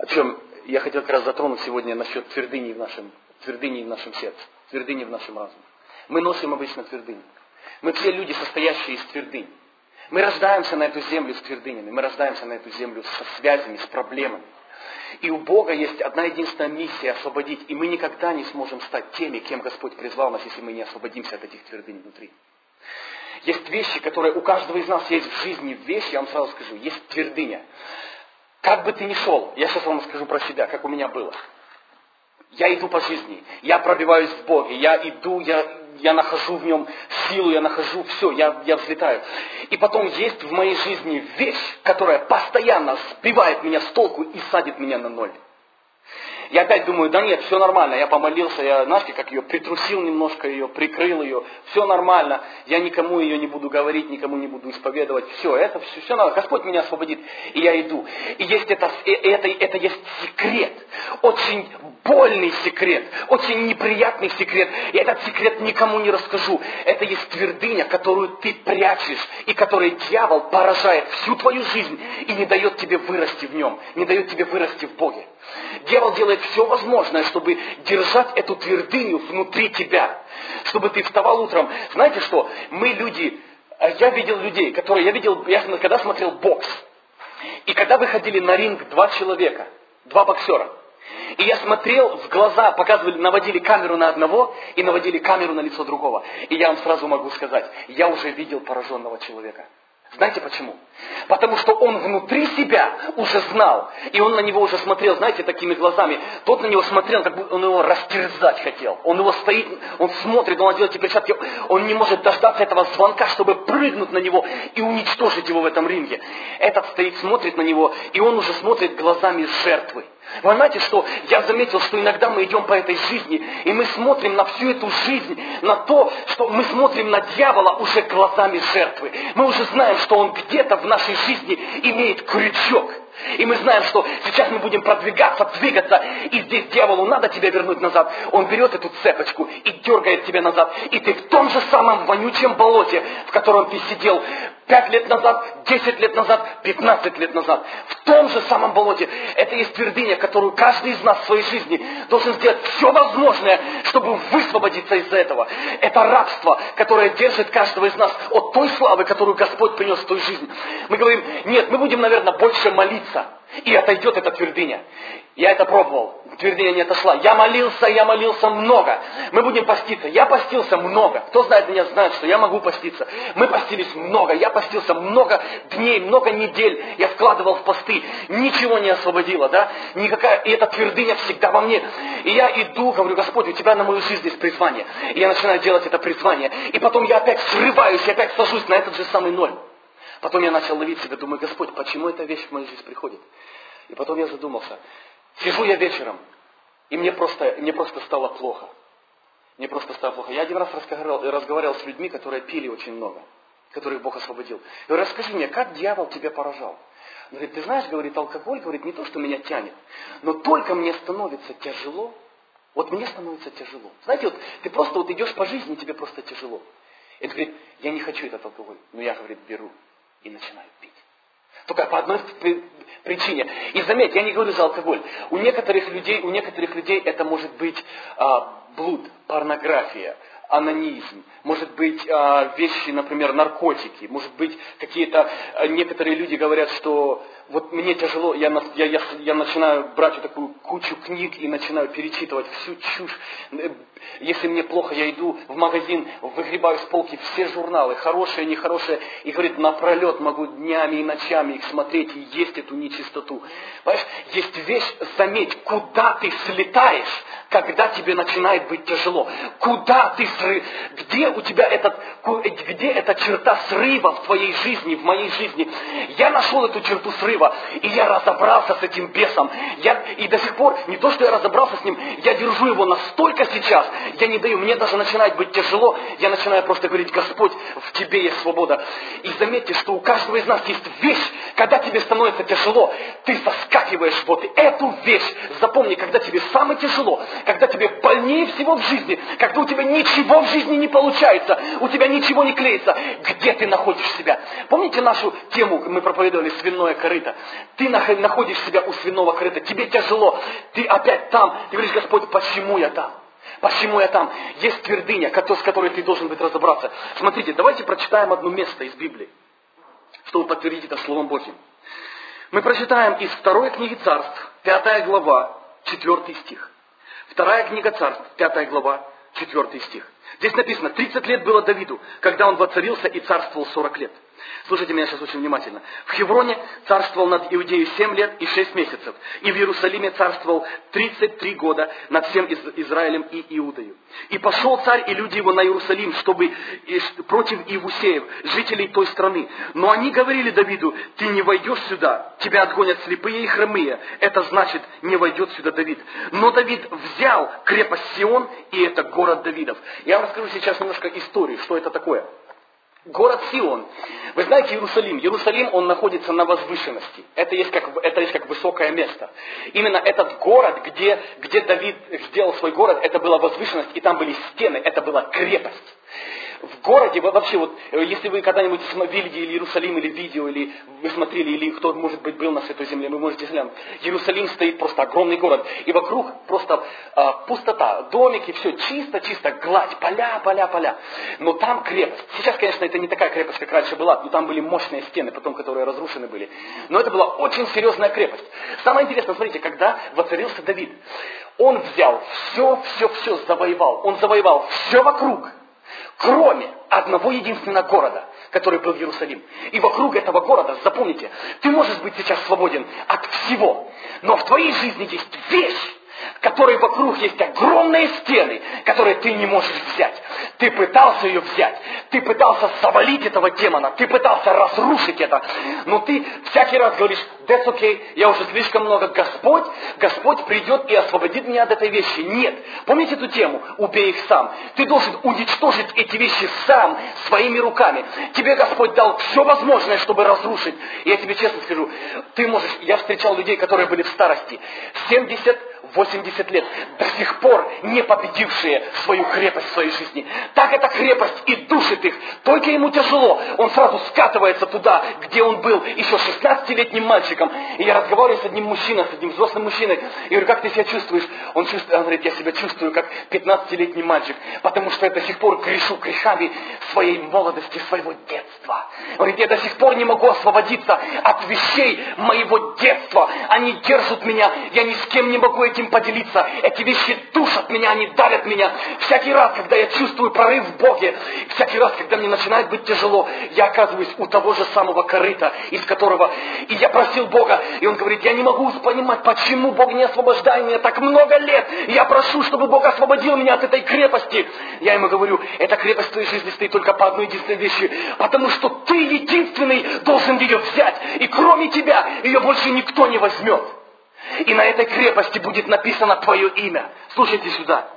Причем я хотел как раз затронуть сегодня насчет твердыни в нашем сердце, твердыни в нашем разуме. Мы носим обычно твердыни. Мы все люди, состоящие из твердынь. Мы рождаемся на эту землю с твердынями, мы рождаемся на эту землю со связями, с проблемами. И у Бога есть одна единственная миссия — освободить. И мы никогда не сможем стать теми, кем Господь призвал нас, если мы не освободимся от этих твердынь внутри. Есть вещи, которые у каждого из нас есть в жизни. Вещи, я вам сразу скажу, есть твердыня. Как бы ты ни шел, я сейчас вам скажу про себя, как у меня было. Я иду по жизни, я пробиваюсь в Боге, я иду, я нахожу в Нем силу, я нахожу все, я взлетаю. И потом есть в моей жизни вещь, которая постоянно сбивает меня с толку и садит меня на ноль. Я опять думаю, да нет, все нормально, я помолился, я, знаете, как ее притрусил немножко, ее прикрыл ее, все нормально, я никому ее не буду говорить, никому не буду исповедовать, все нормально, Господь меня освободит, и я иду. И есть это есть секрет, очень больный секрет, очень неприятный секрет, и этот секрет никому не расскажу. Это есть твердыня, которую ты прячешь, и которой дьявол поражает всю твою жизнь, и не дает тебе вырасти в нем, не дает тебе вырасти в Боге. Дьявол делает все возможное, чтобы держать эту твердыню внутри тебя. Чтобы ты вставал утром. Знаете что? Мы люди, я видел людей, я когда смотрел бокс. И когда выходили на ринг два человека, два боксера. И я смотрел в глаза, наводили камеру на одного и наводили камеру на лицо другого. И я вам сразу могу сказать, я уже видел пораженного человека. Знаете почему? Потому что он внутри себя уже знал, и он на него уже смотрел, знаете, такими глазами. Тот на него смотрел, как будто он его растерзать хотел. Он его стоит, он смотрит, он делает эти перчатки, он не может дождаться этого звонка, чтобы прыгнуть на него и уничтожить его в этом ринге. Этот стоит, смотрит на него, и он уже смотрит глазами жертвы. Вы знаете, что я заметил, что иногда мы идем по этой жизни, и мы смотрим на всю эту жизнь, на то, что мы смотрим на дьявола уже глазами жертвы. Мы уже знаем, что он где-то в нашей жизни имеет крючок. И мы знаем, что сейчас мы будем продвигаться, двигаться, и здесь дьяволу надо тебя вернуть назад. Он берет эту цепочку и дергает тебя назад. И ты в том же самом вонючем болоте, в котором ты сидел 5 лет назад, 10 лет назад, 15 лет назад. В том же самом болоте. Это есть твердыня, которую каждый из нас в своей жизни должен сделать все возможное, чтобы высвободиться из этого. Это рабство, которое держит каждого из нас от той славы, которую Господь принес в той жизни. Мы говорим, нет, мы будем, наверное, больше молиться. И отойдет эта твердыня. Я это пробовал. Твердыня не отошла. Я молился много. Мы будем поститься. Я постился много. Кто знает меня, знает, что я могу поститься. Мы постились много. Я постился много дней, много недель. Я вкладывал в посты. Ничего не освободило, да? Никакая. И эта твердыня всегда во мне. И я иду, говорю, Господь, у тебя на мою жизнь есть призвание. И я начинаю делать это призвание. И потом я опять срываюсь, и опять сажусь на этот же самый ноль. Потом я начал ловить себя, думаю, Господь, почему эта вещь в мою жизнь приходит? И потом я задумался. Сижу я вечером, и мне просто стало плохо. Мне просто стало плохо. Я один раз разговаривал с людьми, которые пили очень много, которых Бог освободил. Я говорю, расскажи мне, как дьявол тебя поражал? Он говорит, ты знаешь, говорит, алкоголь, говорит, не то, что меня тянет, но только мне становится тяжело, вот мне становится тяжело. Знаете, вот ты просто вот идешь по жизни, тебе просто тяжело. И он говорит, я не хочу этот алкоголь, но я, говорит, беру. И начинают пить. Только по одной причине. И заметьте, я не говорю за алкоголь. У некоторых людей это может быть блуд, порнография, анонизм, может быть вещи, например, наркотики, может быть какие-то, некоторые люди говорят, что вот мне тяжело, я начинаю брать вот такую кучу книг и начинаю перечитывать всю чушь. Если мне плохо, я иду в магазин, выгребаю с полки все журналы, хорошие, нехорошие, и, говорит, напролет могу днями и ночами их смотреть и есть эту нечистоту. Понимаешь, есть вещь, заметь, куда ты слетаешь, когда тебе начинает быть тяжело. Куда ты где у тебя где эта черта срыва в твоей жизни, в моей жизни? Я нашел эту черту срыва, и я разобрался с этим бесом. И до сих пор, не то, что я разобрался с ним, я держу его настолько сейчас, я не даю, мне даже начинает быть тяжело, я начинаю просто говорить, Господь, в тебе есть свобода. И заметьте, что у каждого из нас есть вещь, когда тебе становится тяжело, ты соскакиваешь вот эту вещь. Запомни, когда тебе самое тяжело, когда тебе больнее всего в жизни, когда у тебя ничего в жизни не получается, у тебя ничего не клеится, где ты находишь себя? Помните нашу тему, мы проповедовали свиное корыто? корыта. Ты находишь себя у свиного корыта. Тебе тяжело. Ты опять там. Ты говоришь: Господь, почему я там? Почему я там? Есть твердыня, с которой ты должен быть разобраться. Смотрите, давайте прочитаем одно место из Библии, чтобы подтвердить это Словом Божьим. Мы прочитаем из 2 книги Царств, 5 глава, 4 стих. 2 книга Царств, 5 глава, 4 стих. Здесь написано: 30 лет было Давиду, когда он воцарился и царствовал 40 лет. Слушайте меня сейчас очень внимательно. В Хевроне царствовал над Иудеей 7 лет и 6 месяцев. И в Иерусалиме царствовал 33 года над всем Израилем и Иудою. И пошел царь и люди его на Иерусалим, чтобы против Иевусеев, жителей той страны. Но они говорили Давиду: ты не войдешь сюда, тебя отгонят слепые и хромые. Это значит, не войдет сюда Давид. Но Давид взял крепость Сион, и это город Давидов. Я вам расскажу сейчас немножко историю, что это такое. Город Сион. Вы знаете Иерусалим. Иерусалим, он находится на возвышенности. Это есть как высокое место. Именно этот город, где Давид сделал свой город, это была возвышенность, и там были стены, это была крепость. В городе, вообще, вот, если вы когда-нибудь видели Иерусалим или видео, или вы смотрели, или кто, может быть, был на Святой Земле, вы можете глянуть. Иерусалим стоит просто огромный город, и вокруг просто пустота, домики, все чисто, гладь, поля. Но там крепость. Сейчас, конечно, это не такая крепость, как раньше была, но там были мощные стены, потом, которые разрушены были. Но это была очень серьезная крепость. Самое интересное, смотрите, когда воцарился Давид, он взял все завоевал. Он завоевал все вокруг, кроме одного единственного города, который был Иерусалим. И вокруг этого города, запомните, ты можешь быть сейчас свободен от всего, но в твоей жизни есть вещь, которой вокруг есть огромные стены, которые ты не можешь взять. Ты пытался ее взять, ты пытался завалить этого демона, ты пытался разрушить это, но ты всякий раз говоришь: that's okay, я уже слишком много, Господь придет и освободит меня от этой вещи. Нет, помните эту тему? Убей их сам. Ты должен уничтожить эти вещи сам, своими руками. Тебе Господь дал все возможное, чтобы разрушить. И я тебе честно скажу, ты можешь, я встречал людей, которые были в старости, 70-80 лет, до сих пор не победившие свою крепость в своей жизни. Так эта крепость и душит их. Только ему тяжело, он сразу скатывается туда, где он был еще 16-летним мальчиком. И я разговариваю с одним мужчиной, с одним взрослым мужчиной, и говорю: как ты себя чувствуешь? Он говорит: я себя чувствую как 15-летний мальчик, потому что я до сих пор грешу грехами своей молодости, своего детства. Он говорит: я до сих пор не могу освободиться от вещей моего детства. Они держат меня, я ни с кем не могу этим поделиться. Эти вещи душат меня, они давят меня. Всякий раз, когда я чувствую прорыв в Боге, всякий раз, когда мне начинает быть тяжело, я оказываюсь у того же самого корыта, из которого... И я просил Бога, и Он говорит: я не могу понимать, почему Бог не освобождает меня так много лет. Я прошу, чтобы Бог освободил меня от этой крепости. Я ему говорю: эта крепость в твоей жизни стоит только по одной единственной вещи, потому что ты единственный должен ее взять, и кроме тебя ее больше никто не возьмет. И на этой крепости будет написано твое имя. Слушайте сюда.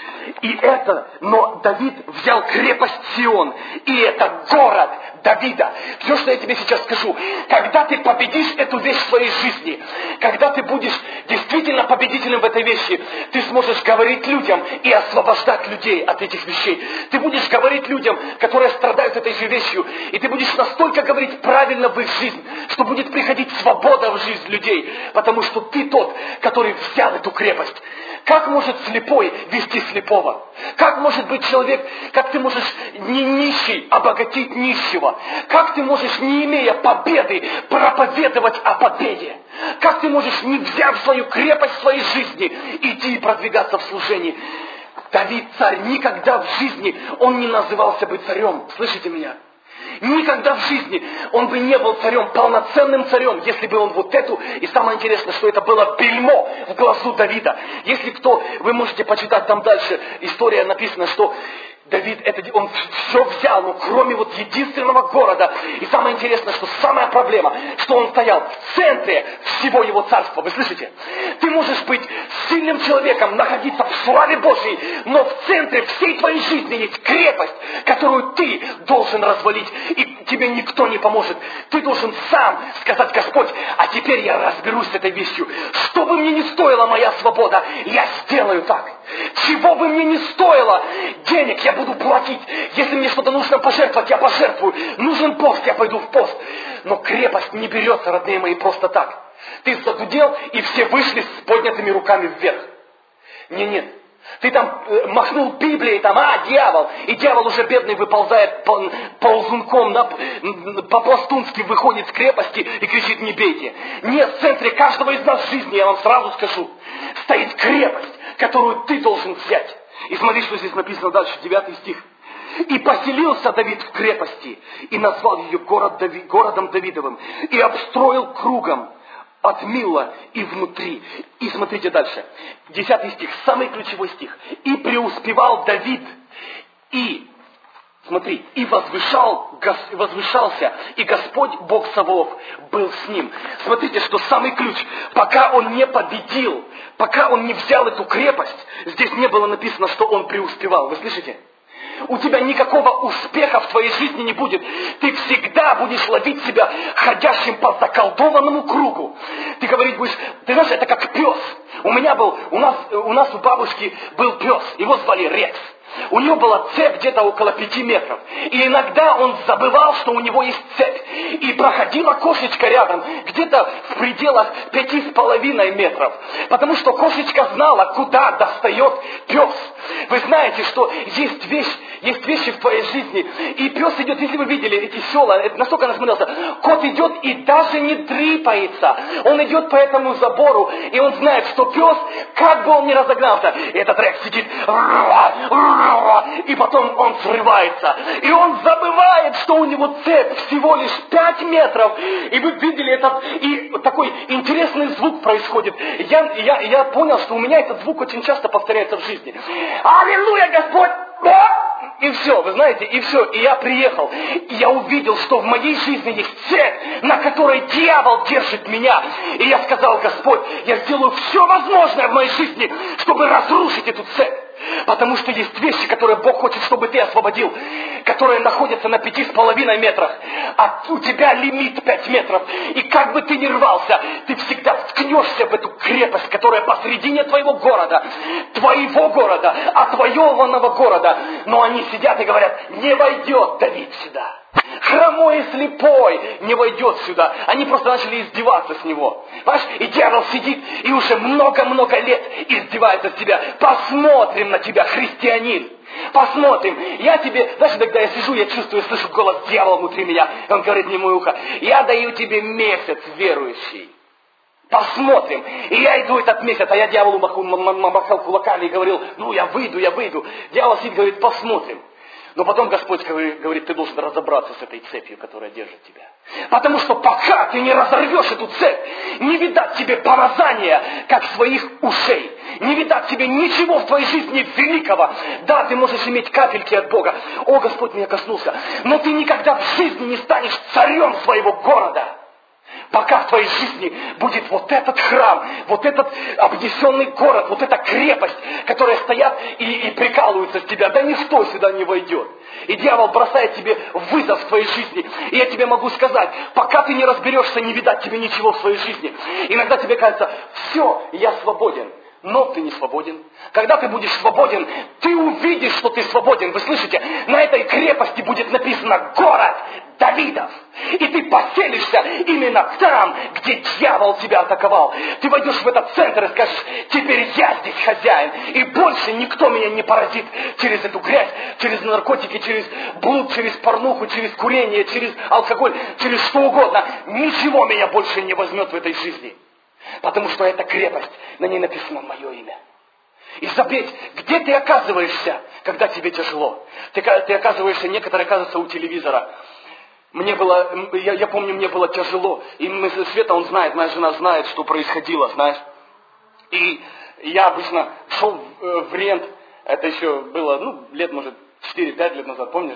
Но Давид взял крепость Сион, и это город Давида. Все, что я тебе сейчас скажу, когда ты победишь эту вещь в своей жизни, когда ты будешь действительно победителем в этой вещи, ты сможешь говорить людям и освобождать людей от этих вещей. Ты будешь говорить людям, которые страдают этой же вещью, и ты будешь настолько говорить правильно в их жизнь, что будет приходить свобода в жизнь людей, потому что ты тот, который взял эту крепость. Как может слепой вести слепого? Как может быть человек, как ты можешь не нищий обогатить нищего? Как ты можешь, не имея победы, проповедовать о победе? Как ты можешь, не взяв свою крепость в своей жизни, идти и продвигаться в служении? Давид, царь, никогда в жизни он не назывался бы царем. Слышите меня? Никогда в жизни он бы не был царем, полноценным царем, если бы он вот эту... И самое интересное, что это было бельмо в глазу Давида. Если кто, вы можете почитать там дальше, история написана, что Давид, он все взял, но кроме вот единственного города. И самое интересное, что самая проблема, что он стоял в центре всего его царства. Вы слышите? Ты можешь быть сильным человеком, находиться в славе Божьей, но в центре всей твоей жизни есть крепость, которую ты должен развалить, и тебе никто не поможет. Ты должен сам сказать: Господь, а теперь я разберусь с этой вещью. Что бы мне ни стоило моя свобода, я сделаю так. Чего бы мне не стоило денег, я буду платить. Если мне что-то нужно пожертвовать, я пожертвую. Нужен пост, я пойду в пост. Но крепость не берется, родные мои, просто так. Ты задудел, и все вышли с поднятыми руками вверх. Нет. Ты там махнул Библией, дьявол. И дьявол уже бедный выползает ползунком, по-пластунски выходит с крепости и кричит: не бейте. Нет, в центре каждого из нас в жизни, я вам сразу скажу, стоит крепость, которую ты должен взять. И смотри, что здесь написано дальше, 9 стих. «И поселился Давид в крепости, и назвал ее городом Давидовым, и обстроил кругом от Милла и внутри». И смотрите дальше. 10 стих, самый ключевой стих. «И преуспевал Давид, и возвышался, и Господь Бог Саваоф был с ним». Смотрите, что самый ключ, пока он не победил, пока он не взял эту крепость, здесь не было написано, что он преуспевал. Вы слышите? У тебя никакого успеха в твоей жизни не будет. Ты всегда будешь ловить себя ходящим по заколдованному кругу. Ты говорить будешь, ты знаешь, это как пес. У нас у бабушки был пес, его звали Рекс. У него была цепь где-то около 5 метров. И иногда он забывал, что у него есть цепь. И проходила кошечка рядом, где-то в пределах 5,5 метров. Потому что кошечка знала, куда достает пес. Вы знаете, что есть вещи в твоей жизни. И пес идет, если вы видели эти села, настолько насмотрелся, кот идет и даже не дрыпается. Он идет по этому забору, и он знает, что пес, как бы он ни разогнался, этот Рекс сидит, и потом он срывается. И он забывает, что у него цепь всего лишь 5 метров. И вы видели этот, и такой интересный звук происходит. Я понял, что у меня этот звук очень часто повторяется в жизни. Аллилуйя, Господь! И все, вы знаете, и все. И я приехал, и я увидел, что в моей жизни есть цепь, на которой дьявол держит меня. И я сказал: Господь, я сделаю все возможное в моей жизни, чтобы разрушить эту цепь. Потому что есть вещи, которые Бог хочет, чтобы ты освободил, которые находятся на 5,5 метрах, а у тебя лимит 5 метров. И как бы ты ни рвался, ты всегда вткнешься в эту крепость, которая посредине твоего города, отвоеванного города. Но они сидят и говорят: не войдет Давид сюда. Хромой и слепой не войдет сюда. Они просто начали издеваться с него. Понимаешь? И дьявол сидит и уже много-много лет издевается с тебя. Посмотрим на тебя, христианин. Посмотрим. Я тебе, знаешь, когда я сижу, я чувствую, слышу голос дьявола внутри меня. Он говорит мне в мое ухо: я даю тебе месяц, верующий. Посмотрим. И я иду этот месяц, а я дьяволу махал кулаками и говорил: я выйду. Дьявол сидит и говорит: посмотрим. Но потом Господь говорит: ты должен разобраться с этой цепью, которая держит тебя. Потому что пока ты не разорвешь эту цепь, не видать тебе помазания, как своих ушей. Не видать тебе ничего в твоей жизни великого. Да, ты можешь иметь капельки от Бога. О, Господь меня коснулся. Но ты никогда в жизни не станешь царем своего города. Пока в твоей жизни будет вот этот храм, вот этот обнесенный город, вот эта крепость, которые стоят и прикалываются с тебя, да ничто сюда не войдет. И дьявол бросает тебе вызов в твоей жизни. И я тебе могу сказать, пока ты не разберешься, не видать тебе ничего в своей жизни. Иногда тебе кажется: все, я свободен. Но ты не свободен. Когда ты будешь свободен, ты увидишь, что ты свободен. Вы слышите? На этой крепости будет написано: город Давидов. И ты поселишься именно там, где дьявол тебя атаковал. Ты войдешь в этот центр и скажешь: теперь я здесь хозяин. И больше никто меня не поразит через эту грязь, через наркотики, через блуд, через порнуху, через курение, через алкоголь, через что угодно. Ничего меня больше не возьмет в этой жизни. Потому что эта крепость, на ней написано мое имя. И заметь, где ты оказываешься, когда тебе тяжело? Ты оказываешься, некоторые оказываются у телевизора. Я помню, мне было тяжело. И мы со Света, он знает, моя жена знает, что происходило, знаешь. И я обычно шел в Рент, это еще было, лет, может, 4-5 лет назад, помнишь, да?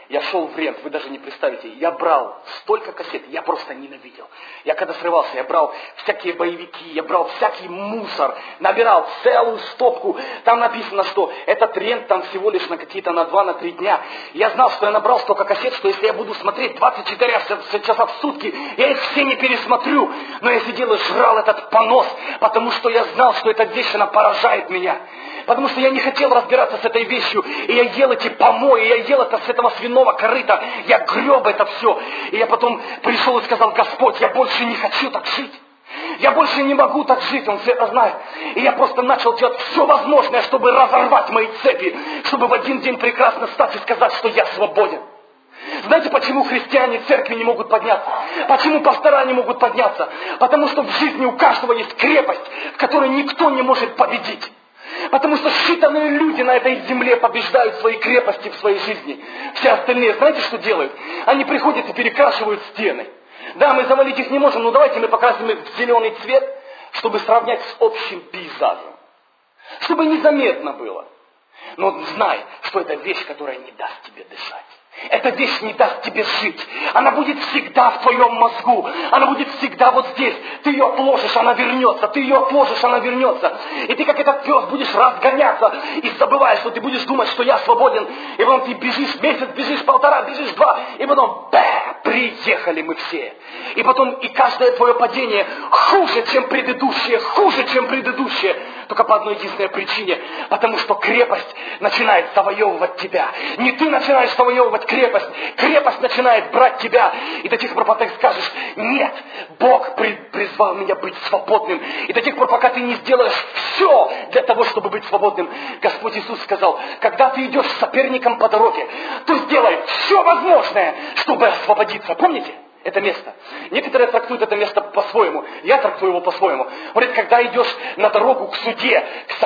Я шел в рент, вы даже не представите. Я брал столько кассет, я просто ненавидел. Я когда срывался, я брал всякие боевики, я брал всякий мусор, набирал целую стопку. Там написано, что этот рент там всего лишь на какие-то на 2-3 дня. Я знал, что я набрал столько кассет, что если я буду смотреть 24 часа в сутки, я их все не пересмотрю. Но я сидел и жрал этот понос, потому что я знал, что эта вещь, она поражает меня. Потому что я не хотел разбираться с этой вещью. И я ел эти помои, я ел это с этого свиного корыта. Я греб это все. И я потом пришел и сказал: Господь, я больше не хочу так жить. Я больше не могу так жить, Он все это знает. И я просто начал делать все возможное, чтобы разорвать мои цепи. Чтобы в один день прекрасно стать и сказать, что я свободен. Знаете, почему христиане церкви не могут подняться? Почему пастора не могут подняться? Потому что в жизни у каждого есть крепость, в которой никто не может победить. Потому что считанные люди на этой земле побеждают свои крепости в своей жизни. Все остальные, знаете, что делают? Они приходят и перекрашивают стены. Да, мы завалить их не можем, но давайте мы покрасим их в зеленый цвет, чтобы сравнять с общим пейзажем. Чтобы незаметно было. Но знай, что это вещь, которая не даст тебе дышать. Эта вещь не даст тебе жить. Она будет всегда в твоем мозгу. Она будет всегда вот здесь. Ты ее отложишь, она вернется. Ты ее отложишь, она вернется. И ты, как этот пес, будешь разгоняться и забываешь, что ты будешь думать, что я свободен. И потом ты бежишь месяц, бежишь 1,5, бежишь 2. И потом, приехали мы все. И потом, и каждое твое падение хуже, чем предыдущее. Хуже, чем предыдущее. Только по одной единственной причине. Потому что крепость начинает завоевывать тебя. Не ты начинаешь завоевывать крепость. Крепость начинает брать тебя. И до тех пор, пока ты скажешь: нет, Бог призвал меня быть свободным. И до тех пор, пока ты не сделаешь все для того, чтобы быть свободным. Господь Иисус сказал: когда ты идешь с соперником по дороге, то сделай все возможное, чтобы освободиться. Помните? Это место. Некоторые трактуют это место по-своему. Я трактую его по-своему. Говорит, когда идешь на дорогу к суде,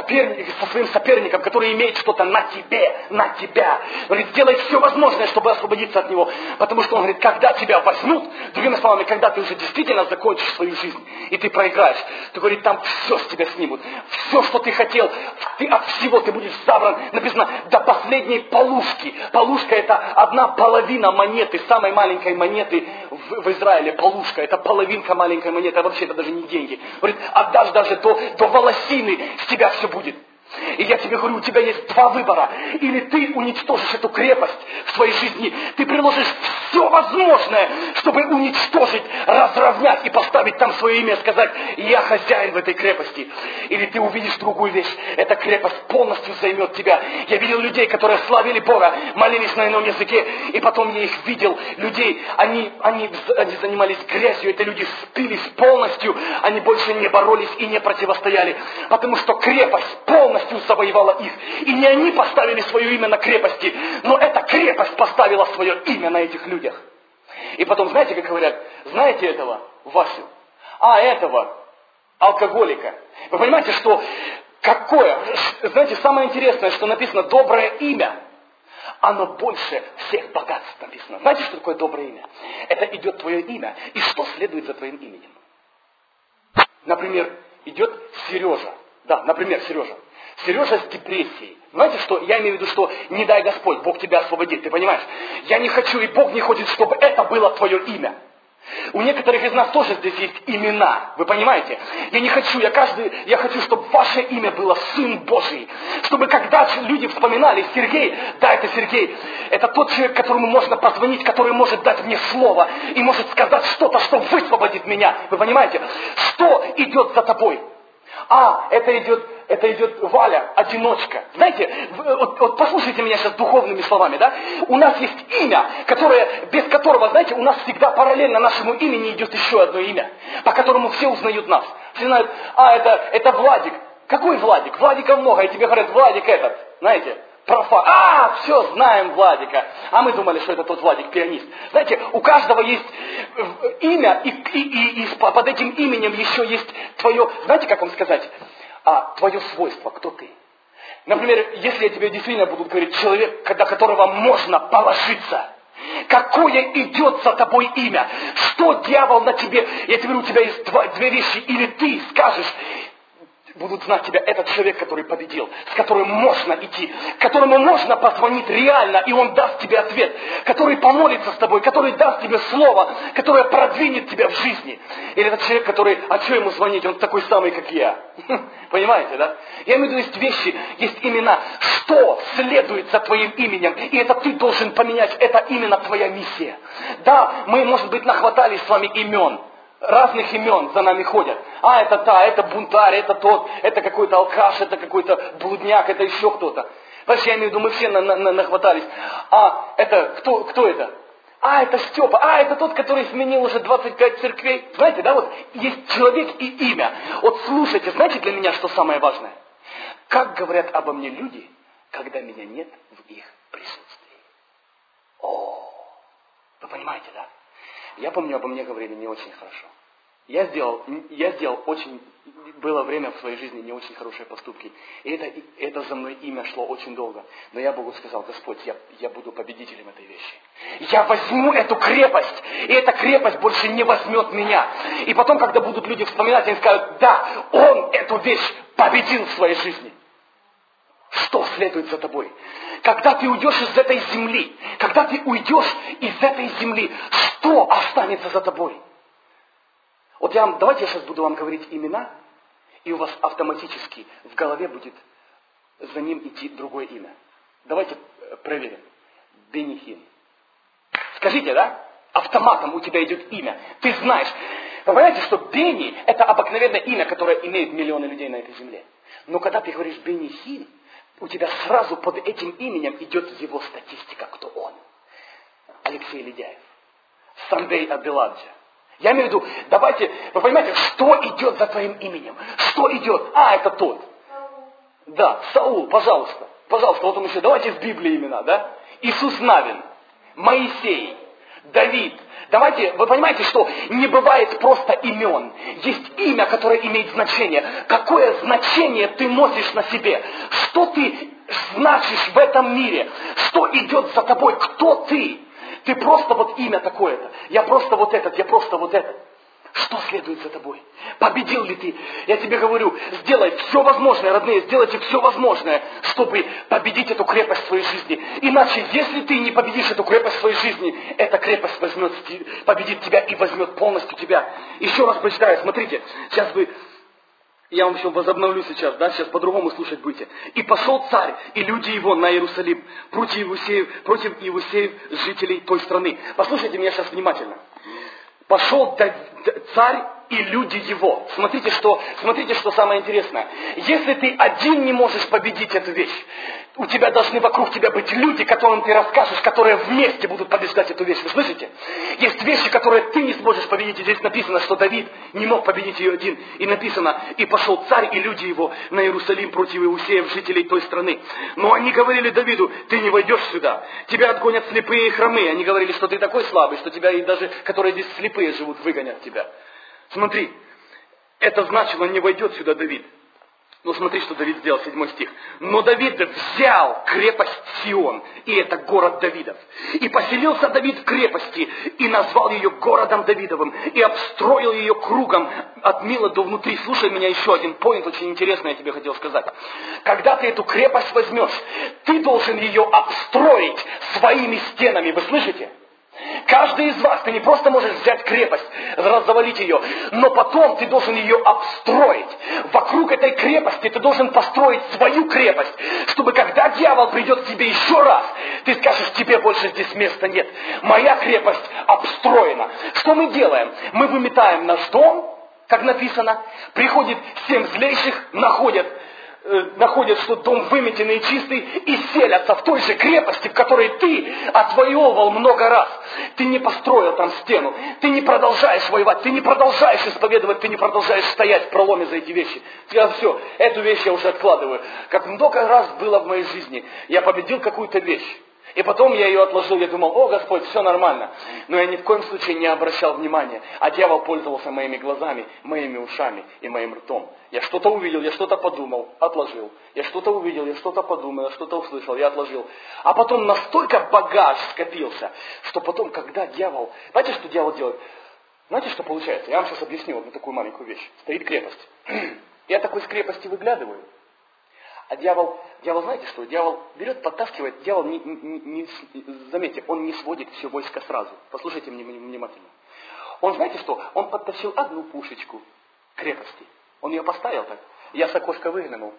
со своим соперником, который имеет что-то на тебя. Говорит, сделай все возможное, чтобы освободиться от него. Потому что он говорит, когда тебя возьмут, другими словами, когда ты уже действительно закончишь свою жизнь, и ты проиграешь, то, говорит, там все с тебя снимут. Все, что ты хотел, от всего ты будешь забран. Написано, до последней полушки. Полушка — это 1/2 монеты, самой маленькой монеты в Израиле. Полушка — это половинка маленькой монеты, а вообще это даже не деньги. Говорит, отдашь даже до волосины, с тебя все будет. И я тебе говорю, у тебя есть 2 выбора. Или ты уничтожишь эту крепость в своей жизни, ты приложишь все возможное, чтобы уничтожить, разровнять и поставить там свое имя, сказать: я хозяин в этой крепости. Или ты увидишь другую вещь, эта крепость полностью займет тебя. Я видел людей, которые славили Бога, молились на ином языке, и потом я их видел, людей, они занимались грязью, это люди спились полностью, они больше не боролись и не противостояли, потому что крепость полностью завоевала их. И не они поставили свое имя на крепости, но эта крепость поставила свое имя на этих людях. И потом, знаете, как говорят, знаете этого Васю? Этого алкоголика. Вы понимаете, что знаете, самое интересное, что написано доброе имя, оно больше всех богатств написано. Знаете, что такое доброе имя? Это идет твое имя, и что следует за твоим именем? Например, идет Сережа. Да, например, Сережа. Сережа с депрессией. Знаете что? Я имею в виду, что не дай Господь, Бог тебя освободит, ты понимаешь? Я не хочу, и Бог не хочет, чтобы это было твое имя. У некоторых из нас тоже здесь есть имена, вы понимаете? Я не хочу, я хочу, чтобы ваше имя было Сын Божий. Чтобы когда люди вспоминали Сергей, да, это Сергей, это тот человек, которому можно позвонить, который может дать мне слово и может сказать что-то, что высвободит меня. Вы понимаете? Что идет за тобой? Это идет Валя, одиночка. Знаете, вот послушайте меня сейчас духовными словами, да? У нас есть имя, без которого, знаете, у нас всегда параллельно нашему имени идет еще одно имя, по которому все узнают нас. Все знают, это Владик. Какой Владик? Владика много, и тебе говорят, Владик этот, знаете, все, знаем Владика. А мы думали, что это тот Владик, пианист. Знаете, у каждого есть имя, и под этим именем еще есть твое, знаете, как вам сказать, твое свойство, кто ты. Например, если я тебе действительно буду говорить человек, до которого можно положиться, какое идет за тобой имя, что дьявол на тебе, я тебе говорю, у тебя есть две вещи, или ты скажешь, будут знать тебя, этот человек, который победил, с которым можно идти, которому можно позвонить реально, и он даст тебе ответ, который помолится с тобой, который даст тебе слово, которое продвинет тебя в жизни. Или этот человек, который, а что ему звонить, он такой самый, как я. Понимаете, да? Я имею в виду, есть вещи, есть имена, что следует за твоим именем, и это ты должен поменять, это именно твоя миссия. Да, мы, может быть, нахватались с вами имен, разных имен за нами ходят. А, это та, это бунтарь, это тот, это какой-то алкаш, это какой-то блудняк, это еще кто-то. Понимаешь, я имею в виду, мы все нахватались. А, это, кто это? А, это Степа. А, это тот, который сменил уже 25 церквей. Знаете, да, вот есть человек и имя. Вот слушайте, знаете для меня, что самое важное? Как говорят обо мне люди, когда меня нет в их присутствии. О, вы понимаете, да? Я помню, обо мне говорили не очень хорошо. Я сделал очень, было время в своей жизни не очень хорошие поступки. И это за мной имя шло очень долго. Но я Богу сказал: Господь, я буду победителем этой вещи. Я возьму эту крепость, и эта крепость больше не возьмет меня. И потом, когда будут люди вспоминать, они скажут: да, он эту вещь победил в своей жизни. Что следует за тобой? Когда ты уйдешь из этой земли, что останется за тобой? Вот давайте я сейчас буду вам говорить имена, и у вас автоматически в голове будет за ним идти другое имя. Давайте проверим. Бенни Хин. Скажите, да? Автоматом у тебя идет имя. Ты знаешь. Вы понимаете, что Бенни – это обыкновенное имя, которое имеет миллионы людей на этой земле. Но когда ты говоришь Бенни Хин, у тебя сразу под этим именем идет его статистика, кто он. Алексей Ледяев. Сандей Абеладзе. Я имею в виду, давайте, вы понимаете, что идет за твоим именем? Что идет? А, это тот. Да, Саул, пожалуйста. Пожалуйста, вот он еще, давайте в Библии имена, да? Иисус Навин, Моисей, Давид. Давайте, вы понимаете, что не бывает просто имен. Есть имя, которое имеет значение. Какое значение ты носишь на себе? Что ты значишь в этом мире? Что идет за тобой? Кто ты? Ты просто вот имя такое-то. Я просто вот этот, я просто вот этот. Что следует за тобой? Победил ли ты? Я тебе говорю, сделай все возможное, родные, сделайте все возможное, чтобы победить эту крепость в своей жизни. Иначе, если ты не победишь эту крепость в своей жизни, эта крепость победит тебя и возьмет полностью тебя. Еще раз прочитаю, смотрите, я вам еще возобновлю сейчас, да, сейчас по-другому слушать будете. «И пошел царь и люди его на Иерусалим против Иусеев, жителей той страны». Послушайте меня сейчас внимательно. Пошел царь и люди его. Смотрите, что самое интересное. Если ты один не можешь победить эту вещь, у тебя должны вокруг тебя быть люди, которым ты расскажешь, которые вместе будут побеждать эту вещь. Вы слышите? Есть вещи, которые ты не сможешь победить. И здесь написано, что Давид не мог победить ее один. И написано: «И пошел царь и люди его на Иерусалим против Иусеев, жителей той страны». Но они говорили Давиду: «Ты не войдешь сюда. Тебя отгонят слепые и хромые». Они говорили, что ты такой слабый, что тебя и даже, которые здесь слепые живут, выгонят тебя. Смотри, это значило: не войдет сюда Давид. Но смотри, что Давид сделал, 7 стих. «Но Давид взял крепость Сион, и это город Давидов. И поселился Давид в крепости, и назвал ее городом Давидовым, и обстроил ее кругом от Мила до внутри». Слушай меня, еще один поинт, очень интересный я тебе хотел сказать. Когда ты эту крепость возьмешь, ты должен ее обстроить своими стенами. Вы слышите? Каждый из вас, ты не просто можешь взять крепость, завалить ее, но потом ты должен ее обстроить. Вокруг этой крепости ты должен построить свою крепость, чтобы когда дьявол придет к тебе еще раз, ты скажешь: тебе больше здесь места нет. Моя крепость обстроена. Что мы делаем? Мы выметаем наш дом, как написано, приходит 7 злейших, находят, что дом выметенный и чистый, и селятся в той же крепости, в которой ты отвоевывал много раз. Ты не построил там стену, ты не продолжаешь воевать, ты не продолжаешь исповедовать, ты не продолжаешь стоять в проломе за эти вещи. Я все, эту вещь я уже откладываю. Как много раз было в моей жизни, я победил какую-то вещь. И потом я ее отложил, я думал: о, Господь, все нормально. Но я ни в коем случае не обращал внимания. А дьявол пользовался моими глазами, моими ушами и моим ртом. Я что-то увидел, я что-то подумал, отложил. Я что-то увидел, я что-то подумал, я что-то услышал, я отложил. А потом настолько багаж скопился, что потом, когда дьявол... Знаете, что дьявол делает? Знаете, что получается? Я вам сейчас объясню одну такую маленькую вещь. Стоит крепость. Я такой с крепости выглядываю. А дьявол, знаете что? Дьявол берет, подтаскивает. Дьявол, заметьте, он не сводит все войско сразу. Послушайте меня внимательно. Он, знаете что? Он подтащил одну пушечку крепости. Он ее поставил так. Я с окошка выглянул.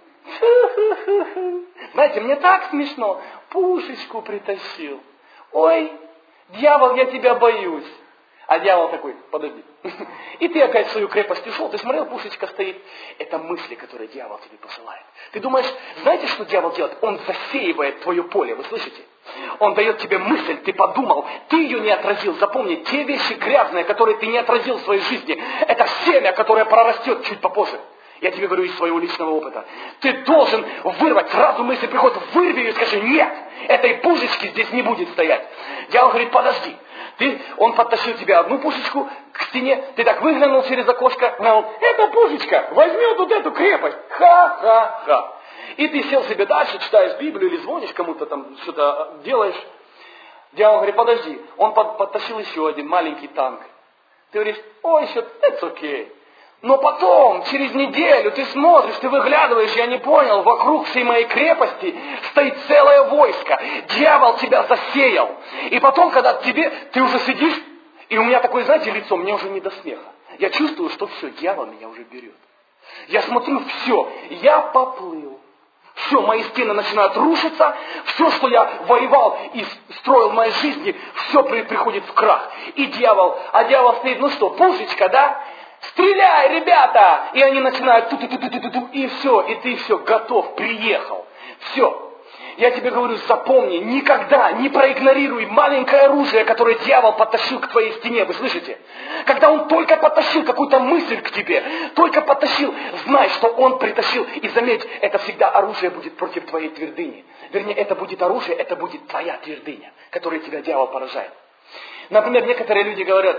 Знаете, мне так смешно. Пушечку притащил. Ой, дьявол, я тебя боюсь. А дьявол такой, подожди. И ты опять в свою крепость ушел, ты смотрел, пушечка стоит. Это мысли, которые дьявол тебе посылает. Ты думаешь, знаете, что дьявол делает? Он засеивает твое поле, вы слышите? Он дает тебе мысль, ты подумал, ты ее не отразил. Запомни, те вещи грязные, которые ты не отразил в своей жизни, это семя, которое прорастет чуть попозже. Я тебе говорю из своего личного опыта. Ты должен вырвать, сразу мысль приходит, вырви ее и скажи, нет, этой пушечки здесь не будет стоять. Дьявол говорит, подожди. Он подтащил тебе одну пушечку к стене, ты так выглянул через окошко, говорил, эта пушечка возьмет вот эту крепость. Ха-ха-ха. И ты сел себе дальше, читаешь Библию или звонишь кому-то там, что-то делаешь. Дьявол говорит, подожди. Он подтащил еще один маленький танк. Ты говоришь, ой, еще, it's okay. Но потом, через неделю, ты смотришь, ты выглядываешь, я не понял, вокруг всей моей крепости стоит целое войско. Дьявол тебя засеял. И потом, когда ты уже сидишь, и у меня такое, знаете, лицо, мне уже не до смеха. Я чувствую, что все, дьявол меня уже берет. Я смотрю, все, я поплыл. Все, мои стены начинают рушиться, все, что я воевал и строил в моей жизни, все приходит в крах. И дьявол стоит, ну что, пушечка, да? Стреляй, ребята! И они начинают ту-ту-ту-ту-ту-ту, и все, и ты все, готов, приехал. Все. Я тебе говорю, запомни, никогда не проигнорируй маленькое оружие, которое дьявол подтащил к твоей стене, вы слышите? Когда он только подтащил какую-то мысль к тебе, только подтащил, знай, что он притащил. И заметь, это всегда оружие будет против твоей твердыни. Вернее, это будет оружие, это будет твоя твердыня, которой тебя дьявол поражает. Например, некоторые люди говорят,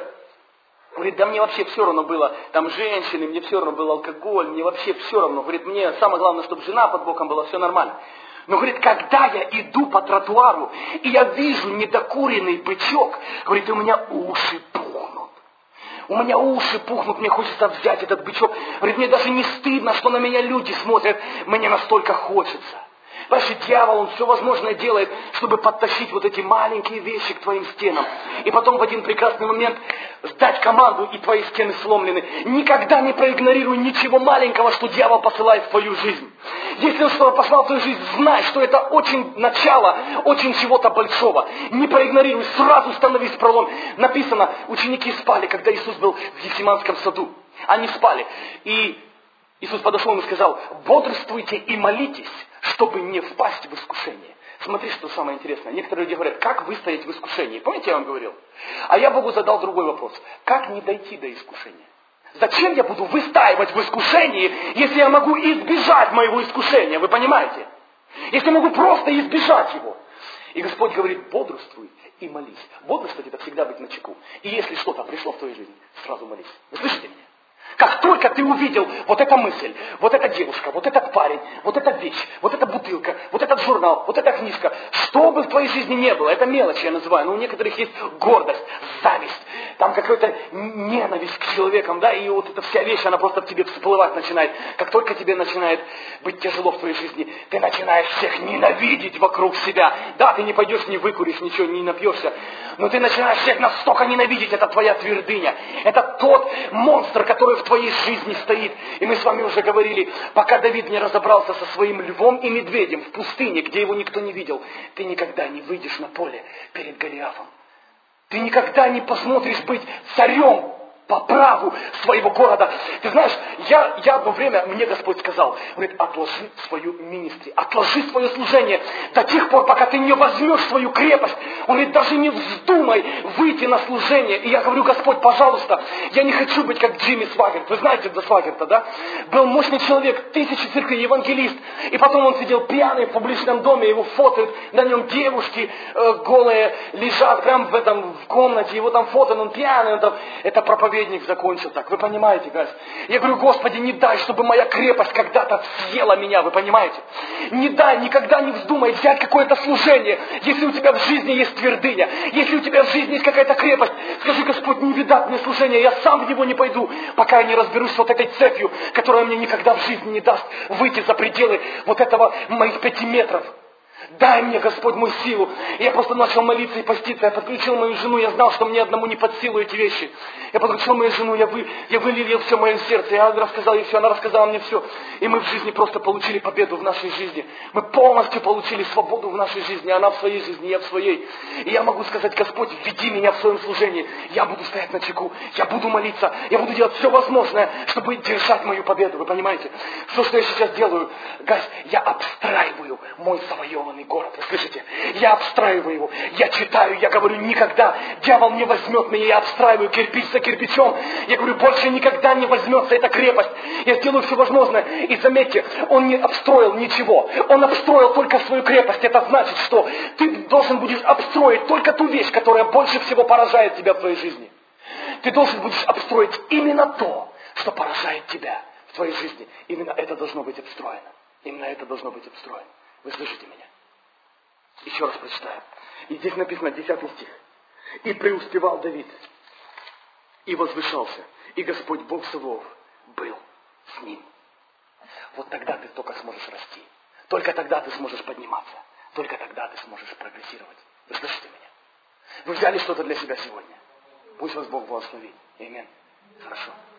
да мне вообще все равно было, там женщины, мне все равно был алкоголь, мне вообще все равно. Говорит, мне самое главное, чтобы жена под боком была, все нормально. Но, говорит, когда я иду по тротуару, и я вижу недокуренный бычок, говорит, у меня уши пухнут. У меня уши пухнут, мне хочется взять этот бычок. Говорит, мне даже не стыдно, что на меня люди смотрят, мне настолько хочется. Понимаешь, дьявол, он все возможное делает, чтобы подтащить вот эти маленькие вещи к твоим стенам. И потом в один прекрасный момент сдать команду, и твои стены сломлены. Никогда не проигнорируй ничего маленького, что дьявол посылает в твою жизнь. Если он что-то послал в твою жизнь, знай, что это очень начало, очень чего-то большого. Не проигнорируй, сразу становись в пролом. Написано, ученики спали, когда Иисус был в Гефсиманском саду. Они спали. И Иисус подошел им и сказал, бодрствуйте и молитесь, чтобы не впасть в искушение. Смотри, что самое интересное. Некоторые люди говорят, как выстоять в искушении? Помните, я вам говорил? А я Богу задал другой вопрос. Как не дойти до искушения? Зачем я буду выстаивать в искушении, если я могу избежать моего искушения? Вы понимаете? Если я могу просто избежать его. И Господь говорит, бодрствуй и молись. Бодрствовать — это всегда быть начеку. И если что-то пришло в твою жизнь, сразу молись. Вы слышите меня? Как только ты увидел вот эта мысль, вот эта девушка, вот этот парень, вот эта вещь, вот эта бутылка, вот этот журнал, вот эта книжка, что бы в твоей жизни не было, это мелочи я называю, но у некоторых есть гордость, зависть, там какая-то ненависть к человекам, да, и вот эта вся вещь, она просто в тебе всплывать начинает. Как только тебе начинает быть тяжело в твоей жизни, ты начинаешь всех ненавидеть вокруг себя. Да, ты не пойдешь, не выкуришь, ничего, не напьешься, но ты начинаешь всех настолько ненавидеть, это твоя твердыня, это тот монстр, который в твоей жизни стоит. И мы с вами уже говорили, пока Давид не разобрался со своим львом и медведем в пустыне, где его никто не видел, ты никогда не выйдешь на поле перед Голиафом. Ты никогда не посмотришь быть царем по праву своего города. Ты знаешь, я одно время, мне Господь сказал, говорит, отложи свою министри, отложи свое служение до тех пор, пока ты не возьмешь свою крепость. Он говорит, даже не вздумай выйти на служение. И я говорю, Господь, пожалуйста, я не хочу быть как Джимми Сваггарт. Вы знаете до Сваггарта, да? Был мощный человек, 1000 церквей, евангелист. И потом он сидел пьяный в публичном доме, его фотоют, на нем девушки голые лежат прямо в комнате, его там фото, он пьяный, он там, это проповедь проповедник закончил так. Вы понимаете, guys? Я говорю, Господи, не дай, чтобы моя крепость когда-то съела меня, вы понимаете? Не дай, никогда не вздумай взять какое-то служение, если у тебя в жизни есть твердыня, если у тебя в жизни есть какая-то крепость. Скажи, Господь, не видать мне служения, я сам в него не пойду, пока я не разберусь с вот этой цепью, которая мне никогда в жизни не даст выйти за пределы вот этого моих 5 метров. Дай мне, Господь, мою силу. И я просто начал молиться и поститься. Я подключил мою жену. Я знал, что мне одному не под силу эти вещи. Я подключил мою жену. Я вылил ей все мое сердце. Я рассказал ей все. Она рассказала мне все. И мы в жизни просто получили победу в нашей жизни. Мы полностью получили свободу в нашей жизни. Она в своей жизни, я в своей. И я могу сказать, Господь, введи меня в своем служении. Я буду стоять на чеку. Я буду молиться. Я буду делать все возможное, чтобы держать мою победу. Вы понимаете? Все, что я сейчас делаю, я обстраиваю мой завоеванный город. Вы слышите? Я обстраиваю его. Я читаю, я говорю, никогда дьявол не возьмет меня. Я обстраиваю кирпич за кирпичом. Я говорю, больше никогда не возьмется эта крепость. Я сделаю все возможное. И заметьте, он не обстроил ничего. Он обстроил только свою крепость. Это значит, что ты должен будешь обстроить только ту вещь, которая больше всего поражает тебя в твоей жизни. Ты должен будешь обстроить именно то, что поражает тебя в твоей жизни. Именно это должно быть обстроено. Именно это должно быть обстроено. Вы слышите меня? Еще раз прочитаю. И здесь написано 10 стих. «И преуспевал Давид, и возвышался, и Господь Бог Саваоф был с ним». Вот тогда ты только сможешь расти. Только тогда ты сможешь подниматься. Только тогда ты сможешь прогрессировать. Вы слышите меня? Вы взяли что-то для себя сегодня. Пусть вас Бог благословит. Аминь. Хорошо.